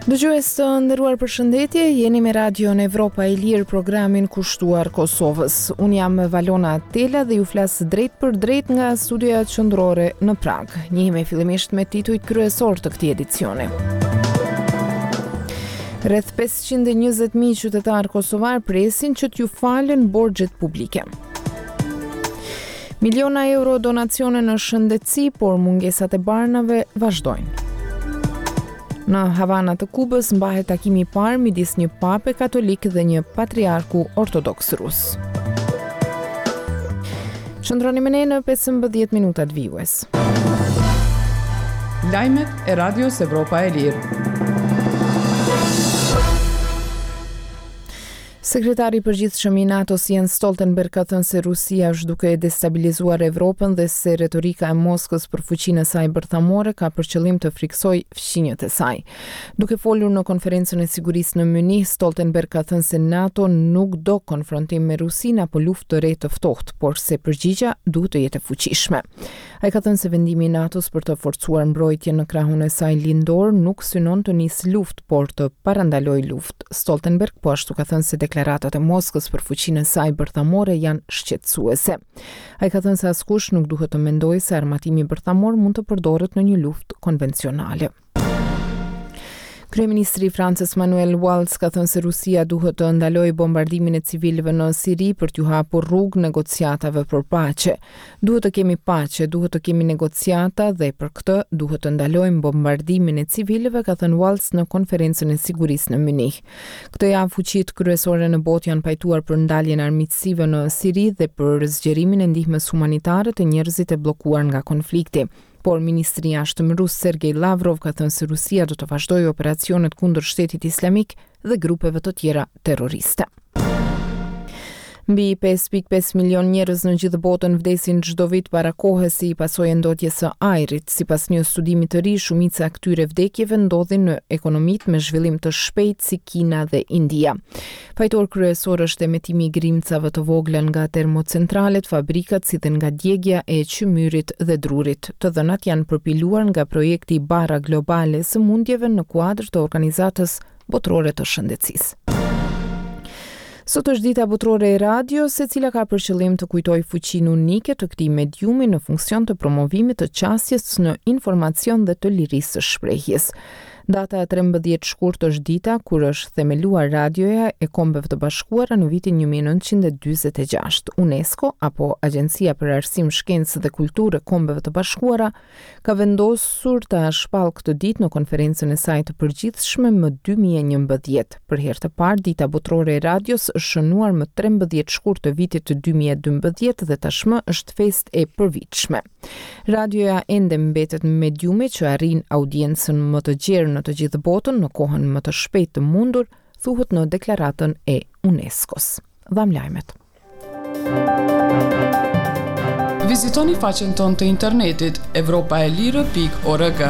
Dëgjues të nderuar, përshëndetje, jeni me Radion Evropa e Lirë, programin kushtuar Kosovës. Unë jam Valona Tela dhe ju flas drejt për drejt nga studioja qendrore në Prag. Njihemi fillimisht me titujt kryesor të këtij edicioni. Rreth 520.000 qytetar kosovar presin që t'ju falen borxhet publike. Miliona euro donacione në shëndetësi, por mungesat e barnave vazhdojnë. Në Havana të Kubës mbahet takimi I parë midis një pape katolik dhe një patriarku ortodoks rus. Qëndroni me ne në 15 minutat vijues. Lajmet e Radios Evropa e Lirë. Sekretari I përgjithshëm I NATO-s Jens Stoltenberg ka thënë se Rusia është duke destabilizuar Evropën dhe se retorika e Moskës për fuqinë e saj bërthamore ka për qëllim të friksojë fqinjët e saj. Duke folur në konferencën e sigurisë në Munich, Stoltenberg ka thënë se NATO nuk do konfrontim me Rusinë apo luftë të re të ftohtë, por se përgjigja duhet të jetë e fuqishme. Ai ka thënë se vendimi I NATO-s për të forcuar mbrojtjen në krahun e saj lindor nuk synon të nisë luftë, por të parandalojë luftë. Stoltenberg po ashtu ka thënë se deklaratat e Moskës për fuqinë e saj bërthamore janë shqetësuese. Ai ka thënë se askush nuk duhet të mendojë se armatimi bërthamor mund të përdoret në një luftë konvencionale. Kryeministri I Francës Manuel Valls ka thënë se Rusia duhet të ndalojë bombardimin e civilëve në Siri për t'ju hapur rrugë negociatave për paqe. Duhet të kemi paqe, duhet të kemi negociata dhe për këtë duhet të ndalojmë bombardimin e civilëve, ka thënë Valls në konferencën e sigurisë në Munich. Këtë javë fuqitë kryesore në botë janë pajtuar për ndaljen armiqësive në Siri dhe për zgjerimin e ndihmës humanitare të njerëzit e bllokuar nga konflikti. Por ministri I jashtëm rus Sergej Lavrov ka thënë se Rusia do të vazhdojë operacionet kundër shtetit islamik dhe grupeve të tjera terroriste. Mbi 5.5 milion njerëz në gjithë botën vdesin çdo vit para kohës si pasojë ndotjes së ajrit. Sipas një studimi të ri, shumica e këtyre vdekjeve ndodhin në ekonomitë me zhvillim të shpejtë si Kina dhe India. Fajtor kryesor është emetimi I grimcave të vogla nga termocentralet, fabrikat si dhe nga djegja e qymyrit dhe drurit. Të dhënat janë përpiluar nga projekti I bara globale së mundjeve në kuadër të organizatës botërore të shëndetësisë. Sot është dita botërore e radios, e cila ka për qëllim të kujtojë fuqinë unike të këtij mediumi në funksion të promovimit të qasjes në informacion dhe të lirisë së shprehjes. Data 13 shkurt është dita kur është themeluar radioja e Kombeve të Bashkuara në vitin 1946. UNESCO, apo Agjencia për Arsim, Shkencë dhe Kulturë e Kombeve të Bashkuara, ka vendosur ta shpallë këtë ditë në konferencën e saj të përgjithshme më 2011. Për herë të parë, dita botërore e radios është shënuar më 13 shkurt të vitit të 2012 dhe tashmë është festë e përvitshme. Radioja ende mbetet mediumi që arrin audiencën më të gjerë në të gjithë botën në kohën më të shpejtë të mundur, thuhet në deklaratën e UNESCO-s. Dham lajmet. Vizitoni faqen tonë të internetit evropaelire.org.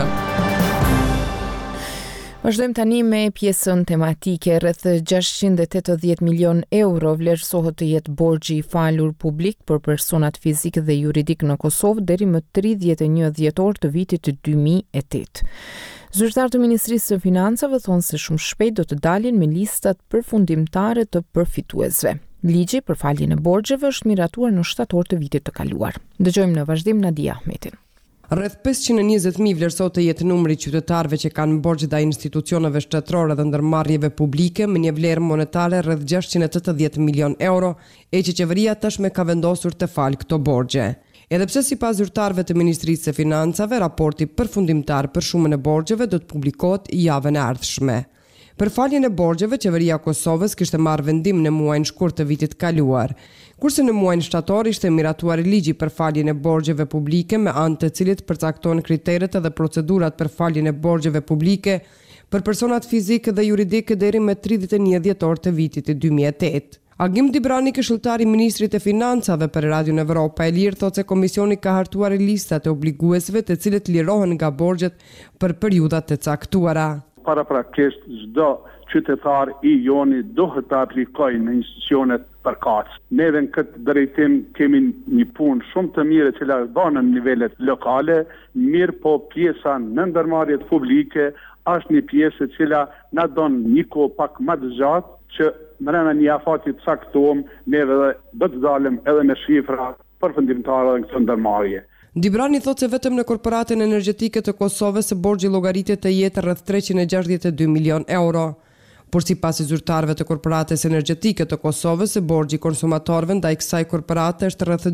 Vazhdojmë tani me pjesën tematike. Rreth 680 milion euro vlerësohet të jetë borxhi I falur publik për personat fizik dhe juridik në Kosovë deri më 31 dhjetor të vitit të 2008. Zyrtar të Ministrisë së Financave thonë se shumë shpejt do të dalin me listat përfundimtare të përfituesve. Ligji për faljen e borxheve është miratuar në shtator të vitit të kaluar. Dëgjojmë në vazhdim Nadia Ahmetin. Rreth 520.000 vlerësohet të jetë numri I qytetarëve që kanë borxhe ndaj institucioneve shtetërore dhe ndërmarrjeve publike me një vlerë monetare rreth 680 milion euro, e që qeveria tashmë ka vendosur të falë këto borxhe. Edhe pse sipas zyrtarëve të Ministrisë së Financave, raporti përfundimtar për shumën e borxheve do të publikohet javën e ardhshme. Për faljen e borxheve, qeveria e Kosovës kishte marrë vendim në muajin shkurt të vitit kaluar, kurse në muajin shtator ishte miratuar ligji për faljen e borxheve publike me anë të cilit përcakton kriteret dhe procedurat për faljen e borxheve publike për personat fizikë dhe juridikë deri më 31 dhjetor të vitit të 2008. Agim Dibrani, këshilltari I Ministrit të Financave për Radion Evropa e Lirë, thotë se komisioni ka hartuar listat e obliguesve të cilët lirohen nga borxhet për periudhat të caktuara. Paraprakisht çdo qytetar I joni duhet të aplikojë në institucionet përkatës. Neve në këtë drejtim kemi një punë shumë të mirë që është bërë në nivelet lokale, mirë po pjesa në ndërmarrjet publike është një pjesë cila na don një kohë pak më të gjatë që brenda një afati të caktuar neve do të dalëm edhe me shifra përfundimtare në këtë ndërmarrje. Dibrani thotë se vetëm në korporatën energjetike të Kosovës borxhi llogaritet të jetë rreth 362 milion euro. Por sipas zyrtarëve të korporatës energjetike të Kosovës, borxhi konsumatorëve ndaj kësaj korporate është rreth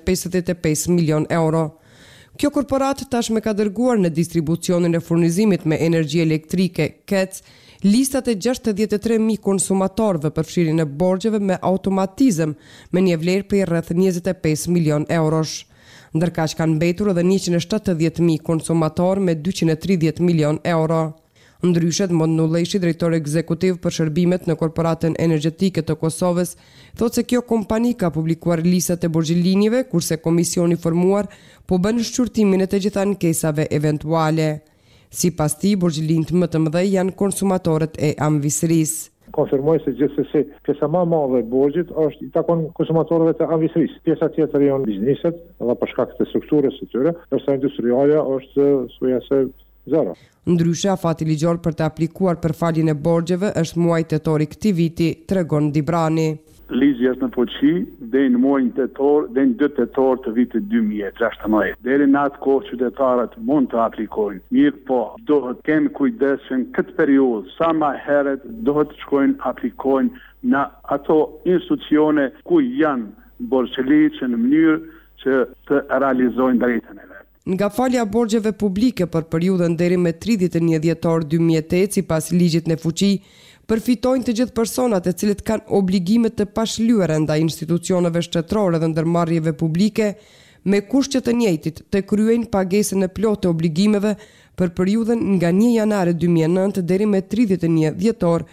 255 milion euro. Kjo korporatë tashmë ka dërguar në distribucionin e furnizimit me energji elektrike KEC listat e 63.000 konsumatorëve për fshirjen e borxheve me automatizëm me një vlerë prej rreth 25 milion eurosh. Ndërkaq kanë mbetur edhe 170.000 konsumatorë me 230 milion euro. Ndryshe, Edmond Nulleshi, drejtor ekzekutiv për shërbimet në Korporatën Energjetike të Kosovës, thotë se kjo kompani ka publikuar listat e borxhilinjeve, kurse komisioni formuar po bën shqyrtimin e të gjitha ankesave eventuale. Sipas tij, borxhilinjt më të mëdhenj janë konsumatorët e anvisërisë. Konfirmoj se gjithsesi pjesa më e madhe e borxhit është i takon konsumatorëve të anvisërisë. Pjesa tjetër janë bizneset, edhe për shkak të strukturës së tyre, ndërsa industriale është thuajse zero. Ndryshe, afati ligjor për të aplikuar përfaljen e borxheve është muaji tetor i këtij viti, tregon Dibrani. Ligji është në fuqi deri në muajin tetor, deri në 2 tetor të vitit 2016. Deri në atë kohë qytetarët mund të aplikojnë. Mirë po, duhet kenë kujdes që në këtë periudhë sa më herët duhet të shkojnë aplikojnë në ato institucione ku janë borxheliçë në mënyrë që të realizojnë drejtën e vet. Nga falja e borxheve publike për periudhën deri me 31 dhjetor 2008 sipas ligjit në fuqi, përfitojnë të gjithë personat e cilët kanë obligime të pashlyer ndaj institucioneve shtetërore dhe ndërmarrjeve publike, me kusht që të njëjtit të kryejnë pagesën e plotë të obligimeve për periudhën nga 1 janar 2009 deri me 31 dhjetor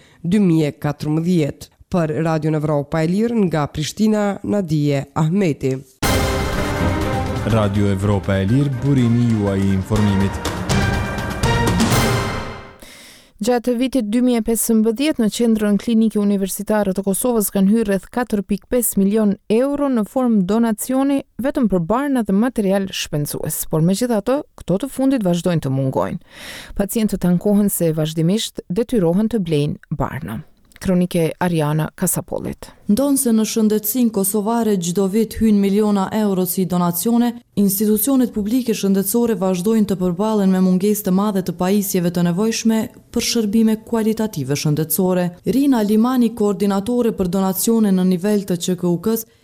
2014. Për Radio Evropa e Lirë nga Prishtina, Nadije Ahmeti. Radio Evropa e Lirë, burimi juaj i informimit. Gjatë vitit 2015 në qendrën klinike universitare të Kosovës kanë hyrë rreth 4.5 milion euro në formë donacioni vetëm për barna dhe material shpenzues, por megjithatë, këto të fundit vazhdojnë të mungojnë. Pacientët ankohen se vazhdimisht detyrohen të blejnë barna. Kronike Ariana Kasapolit. Ndonë se në shëndetësinë kosovare çdo vit hynë miliona euro si donacione, institucionet publike shëndetësore vazhdojnë të përballen me mungesë të madhe të pajisjeve të nevojshme për shërbime kualitative shëndetësore. Rina Limani, koordinatore për donacione në nivel të QKUK-s,